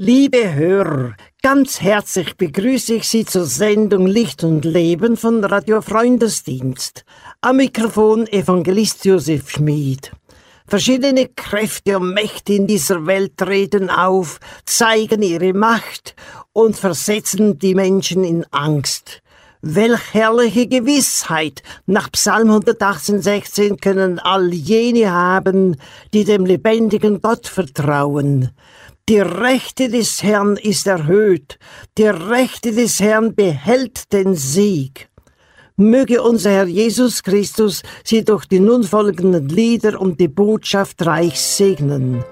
Liebe Hörer, ganz herzlich begrüße ich Sie zur Sendung Licht und Leben von Radio Freundesdienst. Am Mikrofon Evangelist Josef Schmid. Verschiedene Kräfte und Mächte in dieser Welt treten auf, zeigen ihre Macht und versetzen die Menschen in Angst. Welch herrliche Gewissheit nach Psalm 118,16 können all jene haben, die dem lebendigen Gott vertrauen. Die Rechte des Herrn ist erhöht, die Rechte des Herrn behält den Sieg. Möge unser Herr Jesus Christus Sie durch die nun folgenden Lieder und die Botschaft reich segnen.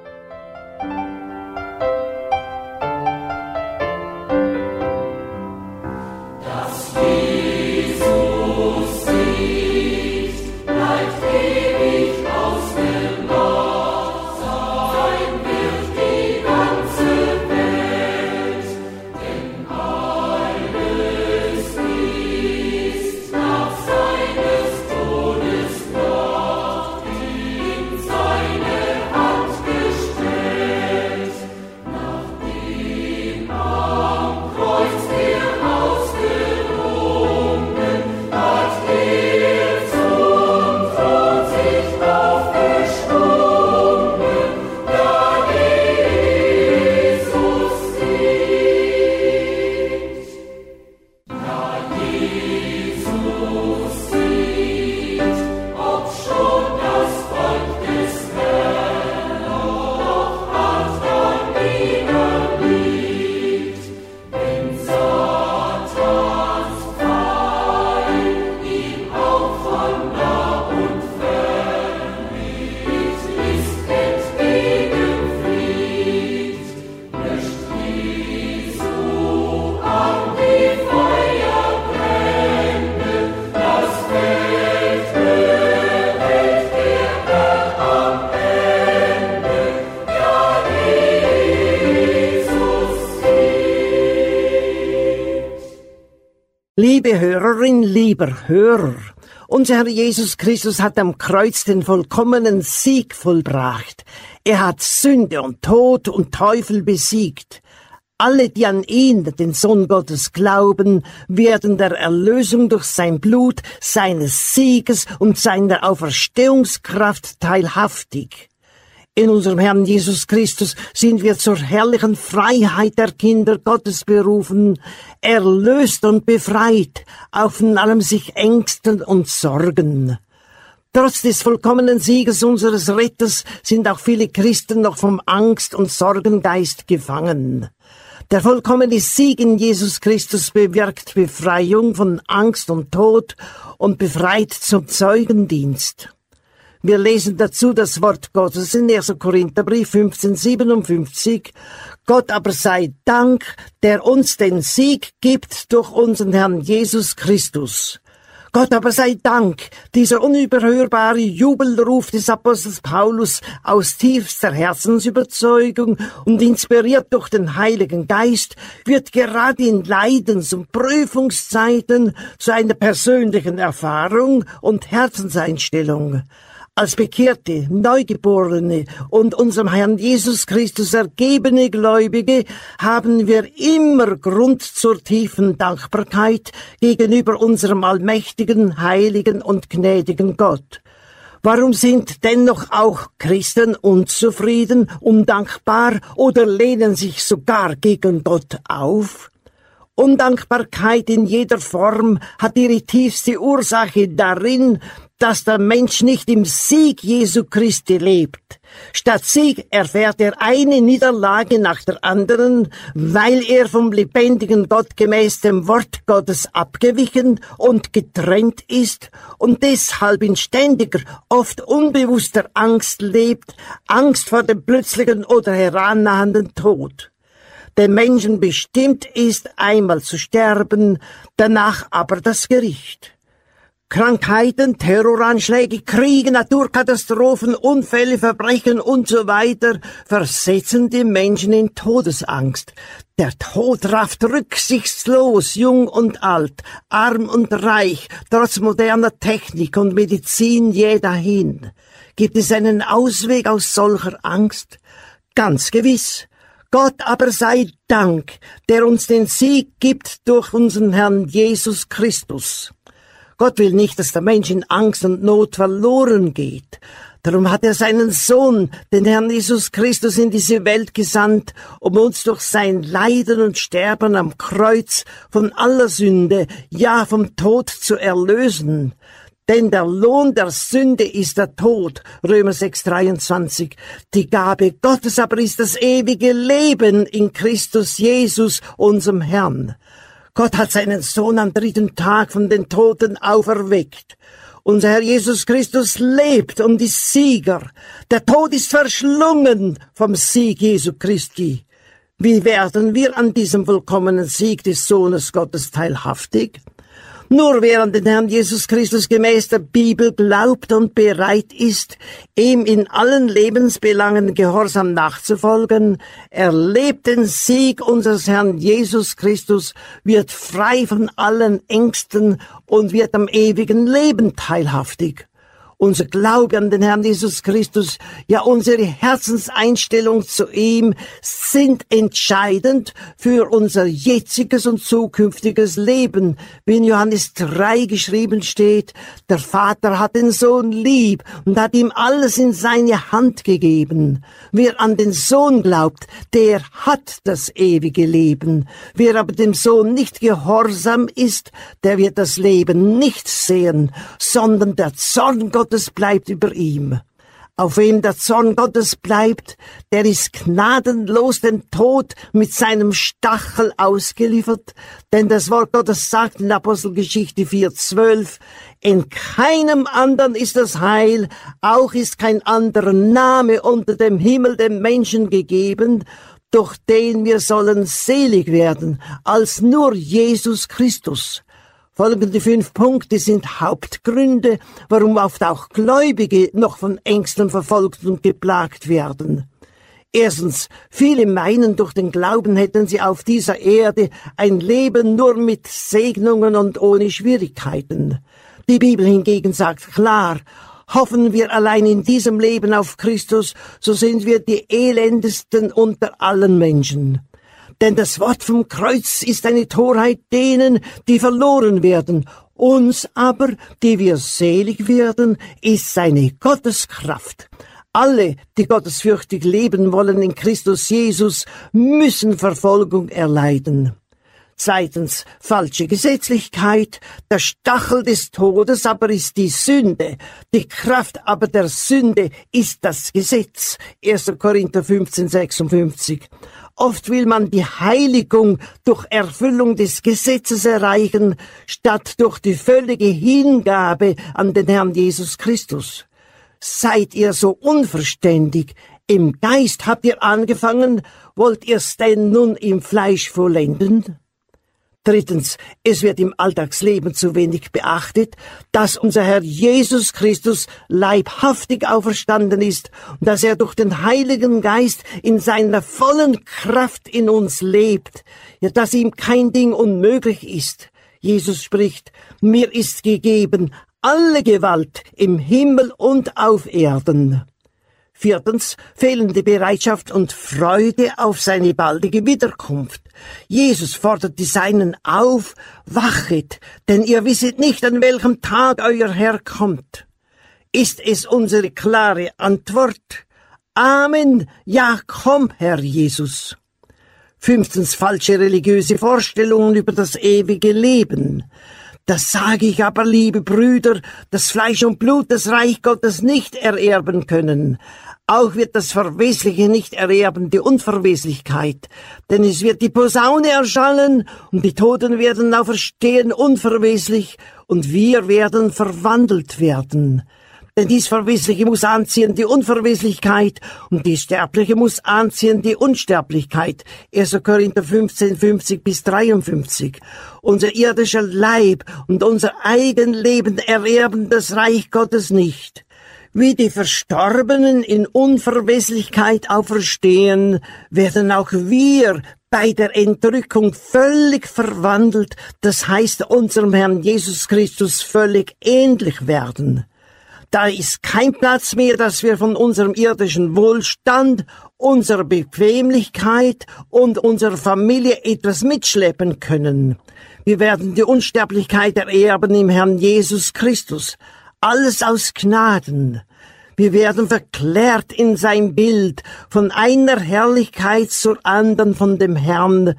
Liebe Hörerin, lieber Hörer, unser Herr Jesus Christus hat am Kreuz den vollkommenen Sieg vollbracht. Er hat Sünde und Tod und Teufel besiegt. Alle, die an ihn, den Sohn Gottes, glauben, werden der Erlösung durch sein Blut, seines Sieges und seiner Auferstehungskraft teilhaftig. In unserem Herrn Jesus Christus sind wir zur herrlichen Freiheit der Kinder Gottes berufen, erlöst und befreit, auch von allem sich Ängsten und Sorgen. Trotz des vollkommenen Sieges unseres Retters sind auch viele Christen noch vom Angst- und Sorgengeist gefangen. Der vollkommene Sieg in Jesus Christus bewirkt Befreiung von Angst und Tod und befreit zum Zeugendienst. Wir lesen dazu das Wort Gottes in 1. Korintherbrief 15,57. Gott aber sei Dank, der uns den Sieg gibt durch unseren Herrn Jesus Christus. Gott aber sei Dank, dieser unüberhörbare Jubelruf des Apostels Paulus aus tiefster Herzensüberzeugung und inspiriert durch den Heiligen Geist, wird gerade in Leidens- und Prüfungszeiten zu einer persönlichen Erfahrung und Herzenseinstellung. Als bekehrte, Neugeborene und unserem Herrn Jesus Christus ergebene Gläubige haben wir immer Grund zur tiefen Dankbarkeit gegenüber unserem allmächtigen, heiligen und gnädigen Gott. Warum sind dennoch auch Christen unzufrieden, undankbar oder lehnen sich sogar gegen Gott auf? Undankbarkeit in jeder Form hat ihre tiefste Ursache darin, dass der Mensch nicht im Sieg Jesu Christi lebt. Statt Sieg erfährt er eine Niederlage nach der anderen, weil er vom lebendigen Gott gemäß dem Wort Gottes abgewichen und getrennt ist und deshalb in ständiger, oft unbewusster Angst lebt, Angst vor dem plötzlichen oder herannahenden Tod. Dem Menschen bestimmt ist, einmal zu sterben, danach aber das Gericht. Krankheiten, Terroranschläge, Kriege, Naturkatastrophen, Unfälle, Verbrechen und so weiter versetzen die Menschen in Todesangst. Der Tod rafft rücksichtslos, jung und alt, arm und reich, trotz moderner Technik und Medizin jeder hin. Gibt es einen Ausweg aus solcher Angst? Ganz gewiss. Gott aber sei Dank, der uns den Sieg gibt durch unseren Herrn Jesus Christus. Gott will nicht, dass der Mensch in Angst und Not verloren geht. Darum hat er seinen Sohn, den Herrn Jesus Christus, in diese Welt gesandt, um uns durch sein Leiden und Sterben am Kreuz von aller Sünde, ja vom Tod zu erlösen. Denn der Lohn der Sünde ist der Tod, Römer 6,23. Die Gabe Gottes aber ist das ewige Leben in Christus Jesus, unserem Herrn. Gott hat seinen Sohn am 3. Tag von den Toten auferweckt. Unser Herr Jesus Christus lebt und ist Sieger. Der Tod ist verschlungen vom Sieg Jesu Christi. Wie werden wir an diesem vollkommenen Sieg des Sohnes Gottes teilhaftig? Nur wer an den Herrn Jesus Christus gemäß der Bibel glaubt und bereit ist, ihm in allen Lebensbelangen gehorsam nachzufolgen, erlebt den Sieg unseres Herrn Jesus Christus, wird frei von allen Ängsten und wird am ewigen Leben teilhaftig. Unser Glaube an den Herrn Jesus Christus, ja unsere Herzenseinstellung zu ihm sind entscheidend für unser jetziges und zukünftiges Leben. Wie in Johannes 3 geschrieben steht, der Vater hat den Sohn lieb und hat ihm alles in seine Hand gegeben. Wer an den Sohn glaubt, der hat das ewige Leben. Wer aber dem Sohn nicht gehorsam ist, der wird das Leben nicht sehen, sondern der Zorn Gottes bleibt über ihm. Auf wem der Zorn Gottes bleibt, der ist gnadenlos dem Tod mit seinem Stachel ausgeliefert, denn das Wort Gottes sagt in Apostelgeschichte 4,12, in keinem anderen ist das Heil, auch ist kein anderer Name unter dem Himmel dem Menschen gegeben, durch den wir sollen selig werden, als nur Jesus Christus. Folgende 5 Punkte sind Hauptgründe, warum oft auch Gläubige noch von Ängsten verfolgt und geplagt werden. Erstens, viele meinen, durch den Glauben hätten sie auf dieser Erde ein Leben nur mit Segnungen und ohne Schwierigkeiten. Die Bibel hingegen sagt klar, hoffen wir allein in diesem Leben auf Christus, so sind wir die elendesten unter allen Menschen. Denn das Wort vom Kreuz ist eine Torheit denen, die verloren werden. Uns aber, die wir selig werden, ist seine Gotteskraft. Alle, die gottesfürchtig leben wollen in Christus Jesus, müssen Verfolgung erleiden. Zweitens, falsche Gesetzlichkeit. Der Stachel des Todes aber ist die Sünde. Die Kraft aber der Sünde ist das Gesetz. 1. Korinther 15,56. Oft will man die Heiligung durch Erfüllung des Gesetzes erreichen, statt durch die völlige Hingabe an den Herrn Jesus Christus. Seid ihr so unverständig? Im Geist habt ihr angefangen, wollt ihr's denn nun im Fleisch vollenden? Drittens, es wird im Alltagsleben zu wenig beachtet, dass unser Herr Jesus Christus leibhaftig auferstanden ist und dass er durch den Heiligen Geist in seiner vollen Kraft in uns lebt, ja, dass ihm kein Ding unmöglich ist. Jesus spricht, mir ist gegeben alle Gewalt im Himmel und auf Erden. Viertens, fehlende Bereitschaft und Freude auf seine baldige Wiederkunft. Jesus fordert die Seinen auf, wachet, denn ihr wisset nicht, an welchem Tag euer Herr kommt. Ist es unsere klare Antwort? Amen, ja, komm, Herr Jesus. Fünftens, falsche religiöse Vorstellungen über das ewige Leben. Das sage ich aber, liebe Brüder, dass Fleisch und Blut das Reich Gottes nicht ererben können. Auch wird das Verwesliche nicht ererben, die Unverweslichkeit. Denn es wird die Posaune erschallen und die Toten werden auferstehen unverweslich und wir werden verwandelt werden. Denn dies Verwesliche muss anziehen die Unverweslichkeit und die Sterbliche muss anziehen die Unsterblichkeit. 1. Korinther 15, 50-53. Unser irdischer Leib und unser Eigenleben ererben das Reich Gottes nicht. Wie die Verstorbenen in Unverweslichkeit auferstehen, werden auch wir bei der Entrückung völlig verwandelt, das heißt unserem Herrn Jesus Christus völlig ähnlich werden. Da ist kein Platz mehr, dass wir von unserem irdischen Wohlstand, unserer Bequemlichkeit und unserer Familie etwas mitschleppen können. Wir werden die Unsterblichkeit ererben im Herrn Jesus Christus. Alles aus Gnaden. Wir werden verklärt in sein Bild, von einer Herrlichkeit zur anderen von dem Herrn,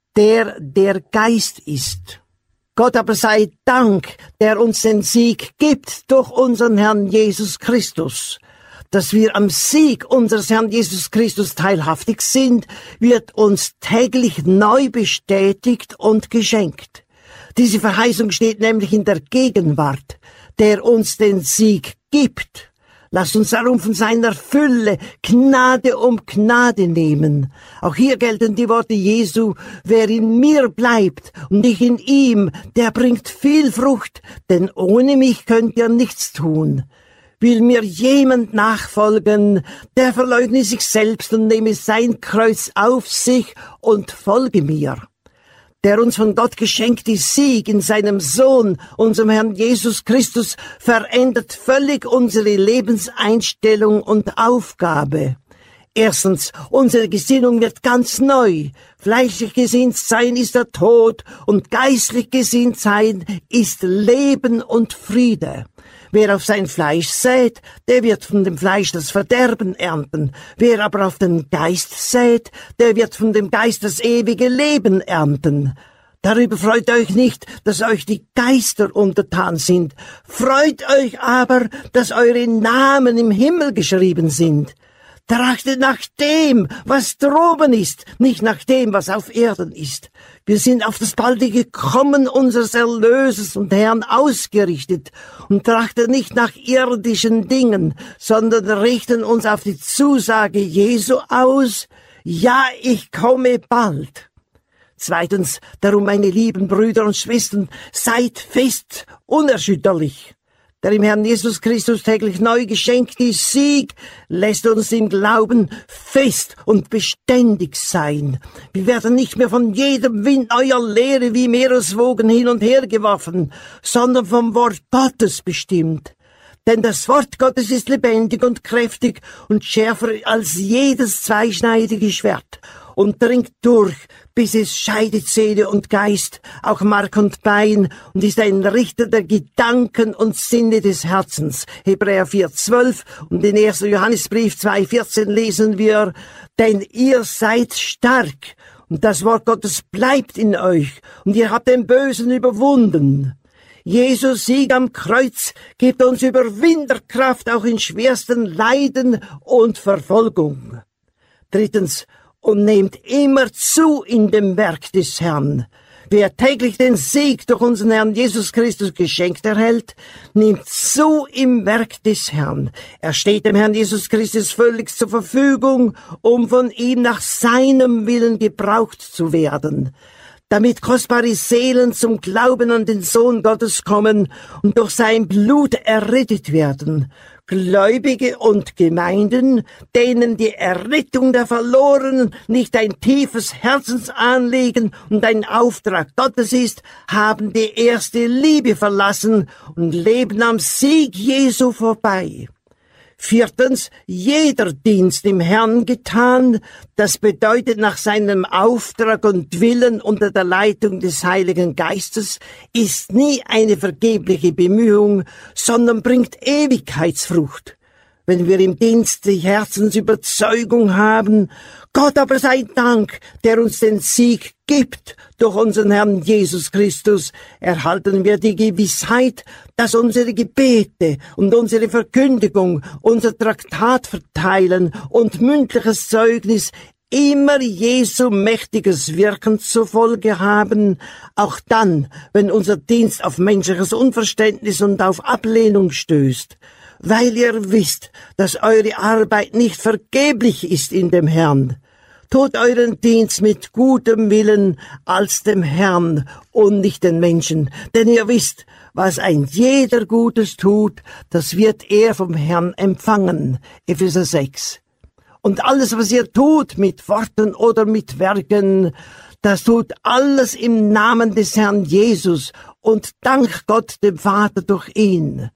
der Geist ist. Gott aber sei Dank, der uns den Sieg gibt durch unseren Herrn Jesus Christus. Dass wir am Sieg unseres Herrn Jesus Christus teilhaftig sind, wird uns täglich neu bestätigt und geschenkt. Diese Verheißung steht nämlich in der Gegenwart, der uns den Sieg gibt. Lasst uns darum von seiner Fülle Gnade um Gnade nehmen. Auch hier gelten die Worte Jesu: Wer in mir bleibt und ich in ihm, der bringt viel Frucht, denn ohne mich könnt ihr nichts tun. Will mir jemand nachfolgen, der verleugne sich selbst und nehme sein Kreuz auf sich und folge mir. Der uns von Gott geschenkte Sieg in seinem Sohn, unserem Herrn Jesus Christus, verändert völlig unsere Lebenseinstellung und Aufgabe. Erstens, unsere Gesinnung wird ganz neu. Fleischlich gesinnt sein ist der Tod und geistlich gesinnt sein ist Leben und Friede. Wer auf sein Fleisch sät, der wird von dem Fleisch das Verderben ernten. Wer aber auf den Geist sät, der wird von dem Geist das ewige Leben ernten. Darüber freut euch nicht, dass euch die Geister untertan sind. Freut euch aber, dass eure Namen im Himmel geschrieben sind. Trachtet nach dem, was droben ist, nicht nach dem, was auf Erden ist. Wir sind auf das baldige Kommen unseres Erlösers und Herrn ausgerichtet und trachten nicht nach irdischen Dingen, sondern richten uns auf die Zusage Jesu aus: Ja, ich komme bald. Zweitens, darum, meine lieben Brüder und Schwestern, seid fest, unerschütterlich. Der im Herrn Jesus Christus täglich neu geschenkte Sieg lässt uns im Glauben fest und beständig sein. Wir werden nicht mehr von jedem Wind neuer Lehre wie Meereswogen hin und her geworfen, sondern vom Wort Gottes bestimmt. Denn das Wort Gottes ist lebendig und kräftig und schärfer als jedes zweischneidige Schwert und dringt durch, bis es scheidet Seele und Geist, auch Mark und Bein, und ist ein Richter der Gedanken und Sinne des Herzens. Hebräer 4,12 und in 1. Johannesbrief 2,14 lesen wir: Denn ihr seid stark, und das Wort Gottes bleibt in euch, und ihr habt den Bösen überwunden. Jesus Sieg am Kreuz gibt uns Überwinderkraft auch in schwersten Leiden und Verfolgung. Drittens, und nehmt immer zu in dem Werk des Herrn. Wer täglich den Sieg durch unseren Herrn Jesus Christus geschenkt erhält, nimmt zu im Werk des Herrn. Er steht dem Herrn Jesus Christus völlig zur Verfügung, um von ihm nach seinem Willen gebraucht zu werden. Damit kostbare Seelen zum Glauben an den Sohn Gottes kommen und durch sein Blut errettet werden. Gläubige und Gemeinden, denen die Errettung der Verlorenen nicht ein tiefes Herzensanliegen und ein Auftrag Gottes ist, haben die erste Liebe verlassen und leben am Sieg Jesu vorbei. Viertens, jeder Dienst im Herrn getan, das bedeutet nach seinem Auftrag und Willen unter der Leitung des Heiligen Geistes, ist nie eine vergebliche Bemühung, sondern bringt Ewigkeitsfrucht. Wenn wir im Dienst die Herzensüberzeugung haben, Gott aber sei Dank, der uns den Sieg gibt durch unseren Herrn Jesus Christus, erhalten wir die Gewissheit, dass unsere Gebete und unsere Verkündigung, unser Traktat verteilen und mündliches Zeugnis immer Jesu mächtiges Wirken zur Folge haben, auch dann, wenn unser Dienst auf menschliches Unverständnis und auf Ablehnung stößt. Weil ihr wisst, dass eure Arbeit nicht vergeblich ist in dem Herrn. Tut euren Dienst mit gutem Willen als dem Herrn und nicht den Menschen. Denn ihr wisst, was ein jeder Gutes tut, das wird er vom Herrn empfangen. Epheser 6. Und alles, was ihr tut, mit Worten oder mit Werken, das tut alles im Namen des Herrn Jesus und dank Gott dem Vater durch ihn.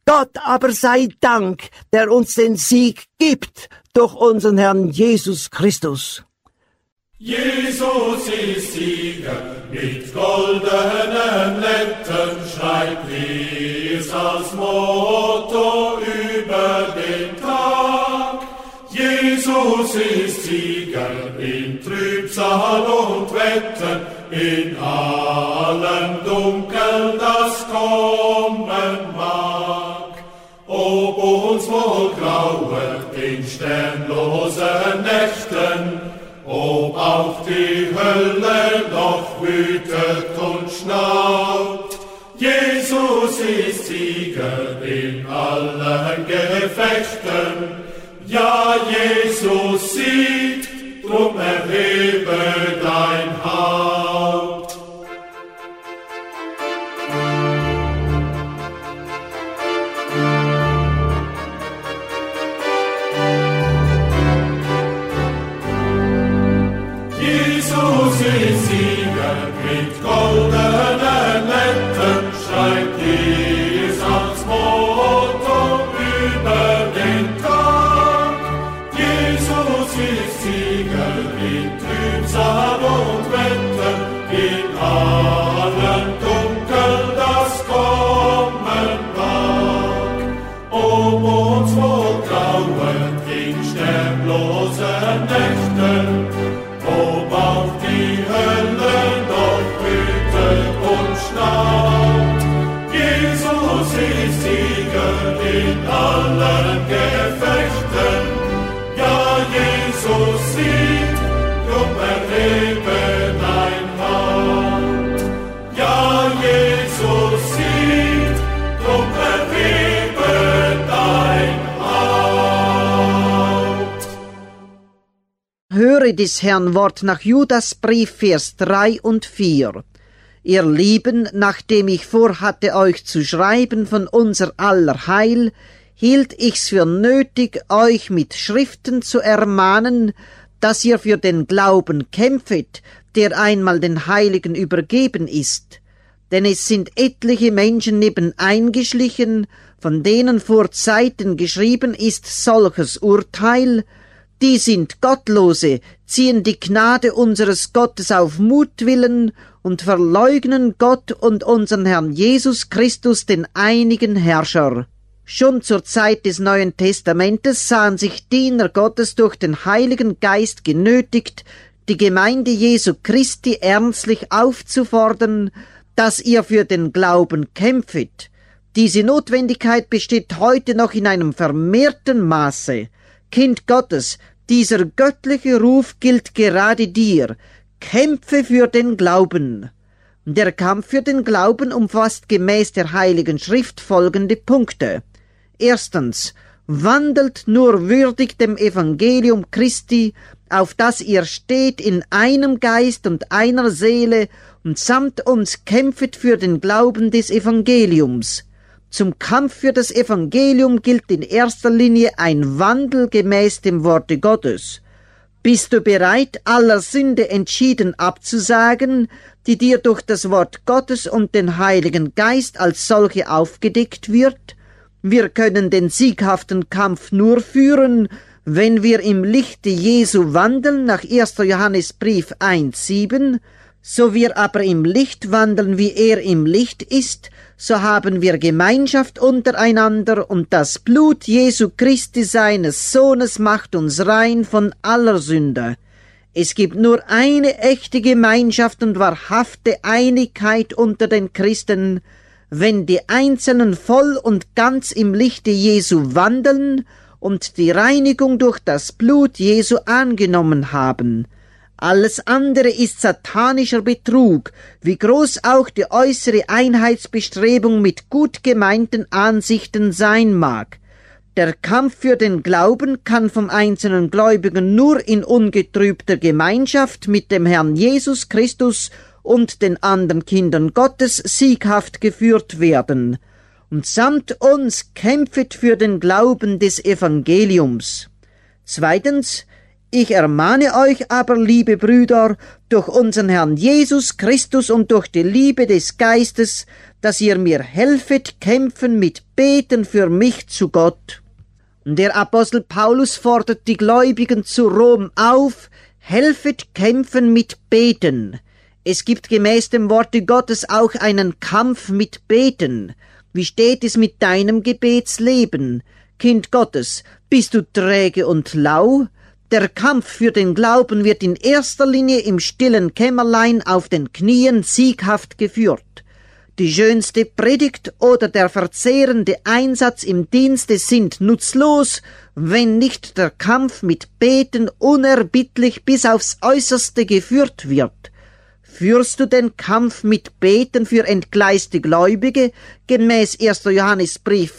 Gott aber sei Dank, der uns den Sieg gibt durch unseren Herrn Jesus Christus. Jesus ist Sieger, mit goldenen Lettern schreibt es als Motto über den Tag. Jesus ist Sieger in Trübsal und Wetter, in allem Dunkel, das kommen mag. Ob uns wohl grauert in sternlosen Nächten, ob auch die Hölle noch wütet und schnaubt. Jesus ist Sieger in allen Gefechten. Ja, Jesus siegt, drum erhebe dein Haupt. Jesus ist Sieger, mit goldenen Lettern schreibt es als Motto über den Tag. Jesus ist Sieger in Trübsal und Wetter, in allem Dunkel, das kommen mag. Ob uns wohl trauert in sternlosen Nächten, ob auch die Hölle noch wütet und schnaubt. Jesus ist Sieger in allen Gefechten. Ja, Jesus siegt, drum erhebe dein Haupt. Ja, Jesus siegt, drum erhebe dein Haupt. Höre des Herrn Wort nach Judas Brief, Vers 3 und 4. Ihr Lieben, nachdem ich vorhatte, euch zu schreiben von unser aller Heil, hielt ich's für nötig, euch mit Schriften zu ermahnen, dass ihr für den Glauben kämpfet, der einmal den Heiligen übergeben ist. Denn es sind etliche Menschen nebeneingeschlichen, von denen vor Zeiten geschrieben ist solches Urteil, die sind Gottlose, ziehen die Gnade unseres Gottes auf Mutwillen und verleugnen Gott und unseren Herrn Jesus Christus, den einigen Herrscher. Schon zur Zeit des Neuen Testamentes sahen sich Diener Gottes durch den Heiligen Geist genötigt, die Gemeinde Jesu Christi ernstlich aufzufordern, dass ihr für den Glauben kämpfet. Diese Notwendigkeit besteht heute noch in einem vermehrten Maße. Kind Gottes, dieser göttliche Ruf gilt gerade dir. Kämpfe für den Glauben. Der Kampf für den Glauben umfasst gemäß der Heiligen Schrift folgende Punkte. Erstens, wandelt nur würdig dem Evangelium Christi, auf das ihr steht in einem Geist und einer Seele, und samt uns kämpfet für den Glauben des Evangeliums. Zum Kampf für das Evangelium gilt in erster Linie ein Wandel gemäß dem Worte Gottes. Bist du bereit, aller Sünde entschieden abzusagen, die dir durch das Wort Gottes und den Heiligen Geist als solche aufgedeckt wird? Wir können den sieghaften Kampf nur führen, wenn wir im Lichte Jesu wandeln, nach 1. Johannesbrief 1,7. So wir aber im Licht wandeln, wie er im Licht ist, so haben wir Gemeinschaft untereinander, und das Blut Jesu Christi seines Sohnes macht uns rein von aller Sünde. Es gibt nur eine echte Gemeinschaft und wahrhafte Einigkeit unter den Christen, wenn die Einzelnen voll und ganz im Lichte Jesu wandeln und die Reinigung durch das Blut Jesu angenommen haben. Alles andere ist satanischer Betrug, wie groß auch die äußere Einheitsbestrebung mit gut gemeinten Ansichten sein mag. Der Kampf für den Glauben kann vom einzelnen Gläubigen nur in ungetrübter Gemeinschaft mit dem Herrn Jesus Christus und den anderen Kindern Gottes sieghaft geführt werden. Und samt uns kämpfet für den Glauben des Evangeliums. Zweitens, ich ermahne euch aber, liebe Brüder, durch unseren Herrn Jesus Christus und durch die Liebe des Geistes, dass ihr mir helfet, kämpfen mit Beten für mich zu Gott. Der Apostel Paulus fordert die Gläubigen zu Rom auf, helfet kämpfen mit Beten. Es gibt gemäß dem Worte Gottes auch einen Kampf mit Beten. Wie steht es mit deinem Gebetsleben? Kind Gottes, bist du träge und lau? Der Kampf für den Glauben wird in erster Linie im stillen Kämmerlein auf den Knien sieghaft geführt. Die schönste Predigt oder der verzehrende Einsatz im Dienste sind nutzlos, wenn nicht der Kampf mit Beten unerbittlich bis aufs Äußerste geführt wird. Führst du den Kampf mit Beten für entgleiste Gläubige, gemäß 1. Johannesbrief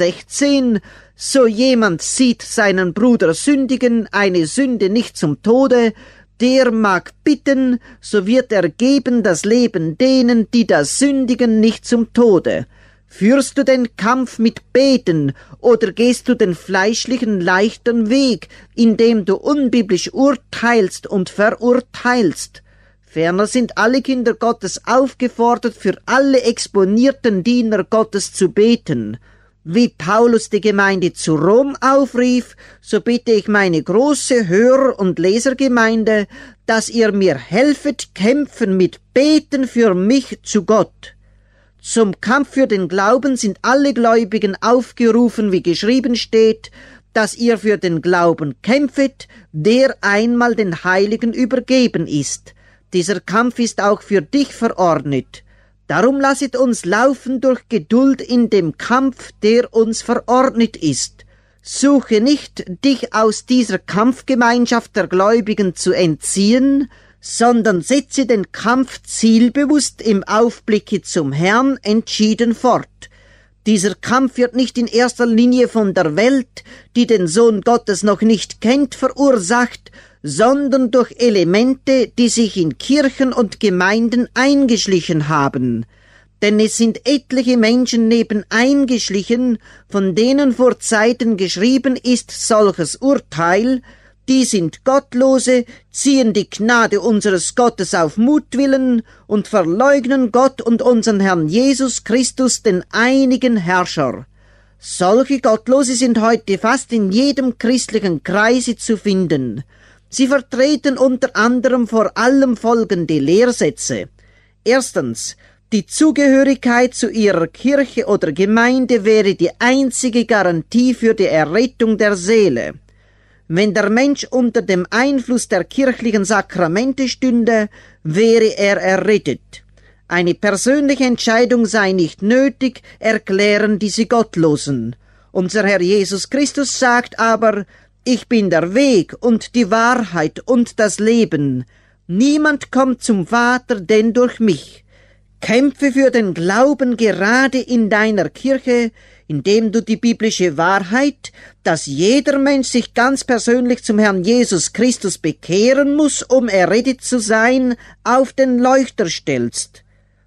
5,16, so jemand sieht seinen Bruder sündigen, eine Sünde nicht zum Tode, der mag bitten, so wird er geben das Leben denen, die das sündigen, nicht zum Tode. Führst du den Kampf mit Beten oder gehst du den fleischlichen leichten Weg, indem du unbiblisch urteilst und verurteilst? Ferner sind alle Kinder Gottes aufgefordert, für alle exponierten Diener Gottes zu beten. Wie Paulus die Gemeinde zu Rom aufrief, so bitte ich meine große Hörer- und Lesergemeinde, dass ihr mir helfet, kämpfen mit Beten für mich zu Gott. Zum Kampf für den Glauben sind alle Gläubigen aufgerufen, wie geschrieben steht, dass ihr für den Glauben kämpfet, der einmal den Heiligen übergeben ist. Dieser Kampf ist auch für dich verordnet. Darum lasset uns laufen durch Geduld in dem Kampf, der uns verordnet ist. Suche nicht, dich aus dieser Kampfgemeinschaft der Gläubigen zu entziehen, sondern setze den Kampf zielbewusst im Aufblicke zum Herrn entschieden fort. Dieser Kampf wird nicht in erster Linie von der Welt, die den Sohn Gottes noch nicht kennt, verursacht, sondern durch Elemente, die sich in Kirchen und Gemeinden eingeschlichen haben. Denn es sind etliche Menschen eingeschlichen, von denen vor Zeiten geschrieben ist solches Urteil, die sind Gottlose, ziehen die Gnade unseres Gottes auf Mutwillen und verleugnen Gott und unseren Herrn Jesus Christus, den einigen Herrscher. Solche Gottlose sind heute fast in jedem christlichen Kreise zu finden. Sie vertreten unter anderem vor allem folgende Lehrsätze. Erstens, die Zugehörigkeit zu ihrer Kirche oder Gemeinde wäre die einzige Garantie für die Errettung der Seele. Wenn der Mensch unter dem Einfluss der kirchlichen Sakramente stünde, wäre er errettet. Eine persönliche Entscheidung sei nicht nötig, erklären diese Gottlosen. Unser Herr Jesus Christus sagt aber, ich bin der Weg und die Wahrheit und das Leben. Niemand kommt zum Vater, denn durch mich. Kämpfe für den Glauben gerade in deiner Kirche, indem du die biblische Wahrheit, dass jeder Mensch sich ganz persönlich zum Herrn Jesus Christus bekehren muss, um errettet zu sein, auf den Leuchter stellst.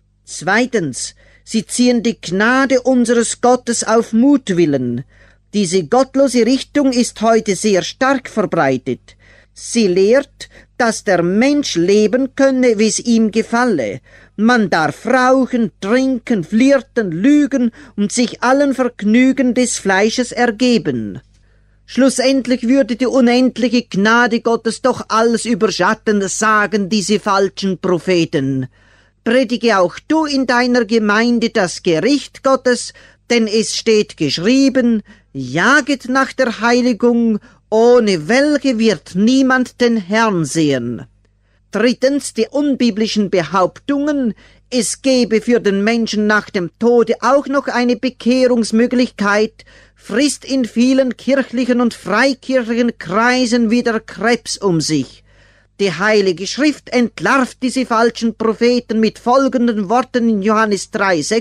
Zweitens, sie ziehen die Gnade unseres Gottes auf Mutwillen. Diese gottlose Richtung ist heute sehr stark verbreitet. Sie lehrt, dass der Mensch leben könne, wie es ihm gefalle. Man darf rauchen, trinken, flirten, lügen und sich allen Vergnügen des Fleisches ergeben. Schlussendlich würde die unendliche Gnade Gottes doch alles überschatten, sagen diese falschen Propheten. Predige auch du in deiner Gemeinde das Gericht Gottes, denn es steht geschrieben, jaget nach der Heiligung, ohne welche wird niemand den Herrn sehen. Drittens, die unbiblischen Behauptungen, es gebe für den Menschen nach dem Tode auch noch eine Bekehrungsmöglichkeit, frisst in vielen kirchlichen und freikirchlichen Kreisen wieder Krebs um sich. Die Heilige Schrift entlarvt diese falschen Propheten mit folgenden Worten in Johannes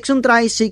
3,36: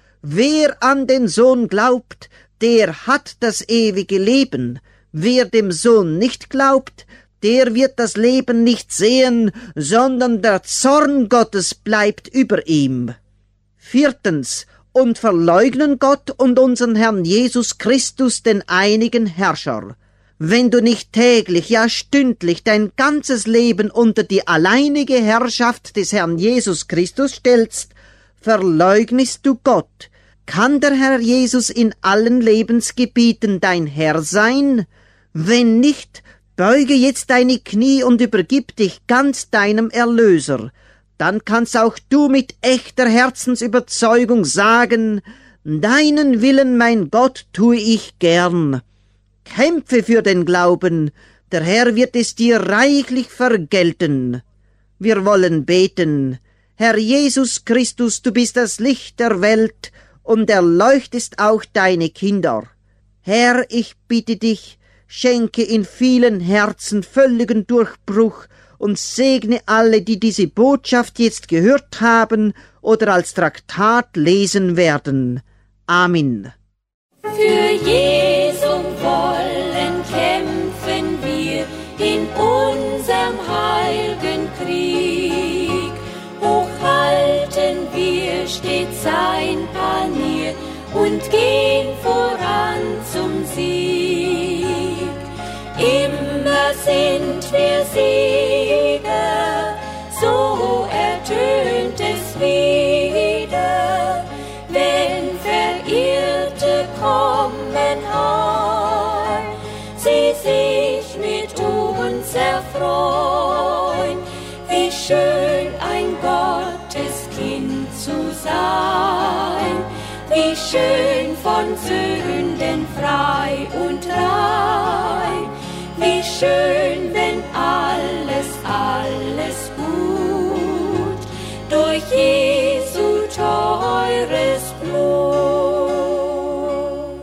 Wer an den Sohn glaubt, der hat das ewige Leben. Wer dem Sohn nicht glaubt, der wird das Leben nicht sehen, sondern der Zorn Gottes bleibt über ihm. Viertens, und verleugnen Gott und unseren Herrn Jesus Christus, den einigen Herrscher. Wenn du nicht täglich, ja stündlich dein ganzes Leben unter die alleinige Herrschaft des Herrn Jesus Christus stellst, verleugnest du Gott. Kann der Herr Jesus in allen Lebensgebieten dein Herr sein? Wenn nicht, beuge jetzt deine Knie und übergib dich ganz deinem Erlöser. Dann kannst auch du mit echter Herzensüberzeugung sagen, deinen Willen, mein Gott, tue ich gern. Kämpfe für den Glauben, der Herr wird es dir reichlich vergelten. Wir wollen beten. Herr Jesus Christus, du bist das Licht der Welt und erleuchtest auch deine Kinder. Herr, ich bitte dich, schenke in vielen Herzen völligen Durchbruch und segne alle, die diese Botschaft jetzt gehört haben oder als Traktat lesen werden. Amen. Für Jesum wollen kämpfen wir in unserem heiligen Krieg. Hochhalten wir stets sein Panier und gehen voran zum Sieg. Immer sind wir Sieger, so ertönt es wieder, wenn Verirrte kommen heim, sie sich mit uns erfreuen. Wie schön ein Gotteskind zu sein, wie schön von Sünden frei und rein, wie schön, wenn alles gut durch Jesu teures Blut.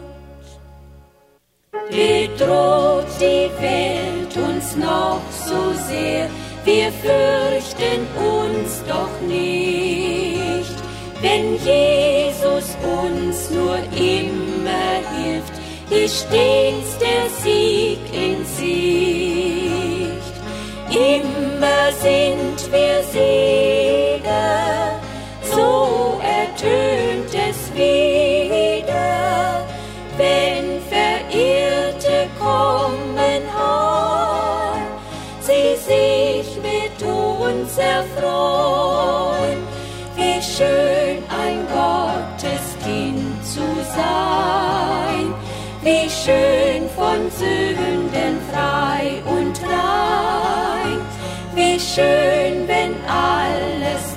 Bedroht die Welt uns noch so sehr, wir fürchten uns doch nicht, wenn Jesus uns nur immer hilft, ist stets der Sieg in Sicht. Immer sind wir Sieger, so ertönt es wieder, wenn Verirrte kommen heim, sie sich mit uns erfreuen. Wie schön ein Gotteskind zu sein, wie schön von Sünden frei und rein, wie schön, wenn alles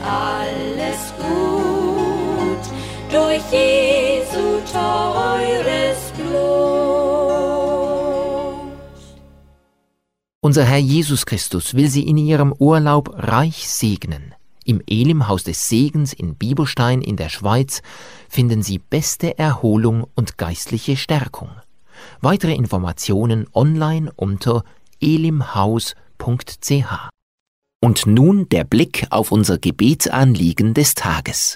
gut durch Jesu teures Blut. Unser Herr Jesus Christus will Sie in Ihrem Urlaub reich segnen. Im Elim-Haus des Segens in Biberstein in der Schweiz finden Sie beste Erholung und geistliche Stärkung. Weitere Informationen online unter elimhaus.ch. Und nun der Blick auf unser Gebetsanliegen des Tages.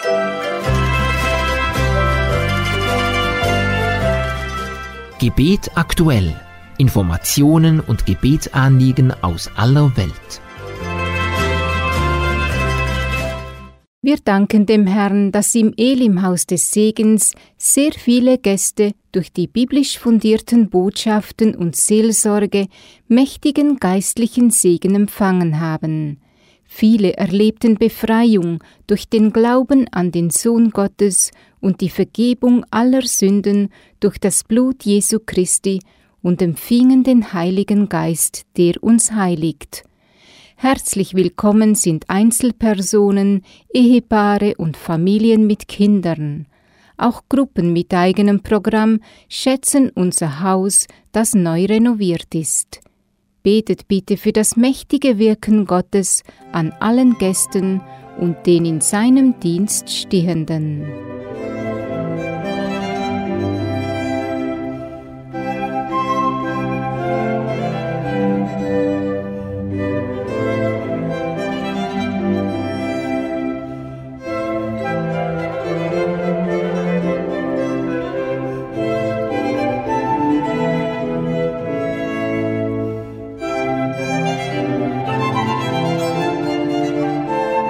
Gebet aktuell. Informationen und Gebetsanliegen aus aller Welt. Wir danken dem Herrn, dass im Elim-Haus des Segens sehr viele Gäste durch die biblisch fundierten Botschaften und Seelsorge mächtigen geistlichen Segen empfangen haben. Viele erlebten Befreiung durch den Glauben an den Sohn Gottes und die Vergebung aller Sünden durch das Blut Jesu Christi und empfingen den Heiligen Geist, der uns heiligt. Herzlich willkommen sind Einzelpersonen, Ehepaare und Familien mit Kindern. Auch Gruppen mit eigenem Programm schätzen unser Haus, das neu renoviert ist. Betet bitte für das mächtige Wirken Gottes an allen Gästen und den in seinem Dienst Stehenden.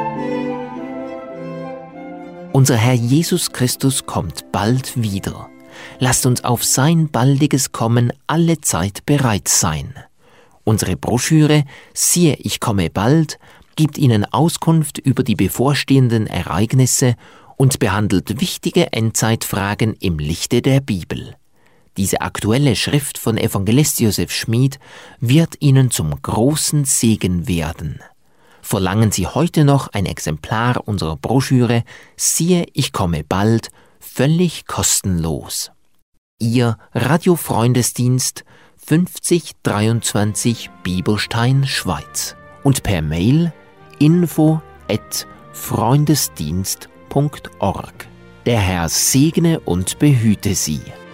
Unser Herr Jesus Christus kommt bald wieder. lasst uns auf sein baldiges Kommen alle Zeit bereit sein. Unsere Broschüre »Siehe, ich komme bald« gibt Ihnen Auskunft über die bevorstehenden Ereignisse und behandelt wichtige Endzeitfragen im Lichte der Bibel. Diese aktuelle Schrift von Evangelist Josef Schmid wird Ihnen zum großen Segen werden. Verlangen Sie heute noch ein Exemplar unserer Broschüre »Siehe, ich komme bald«, völlig kostenlos. Ihr Radiofreundesdienst 5023 Bieberstein, Schweiz und per Mail info@freundesdienst.org. Der Herr segne und behüte Sie.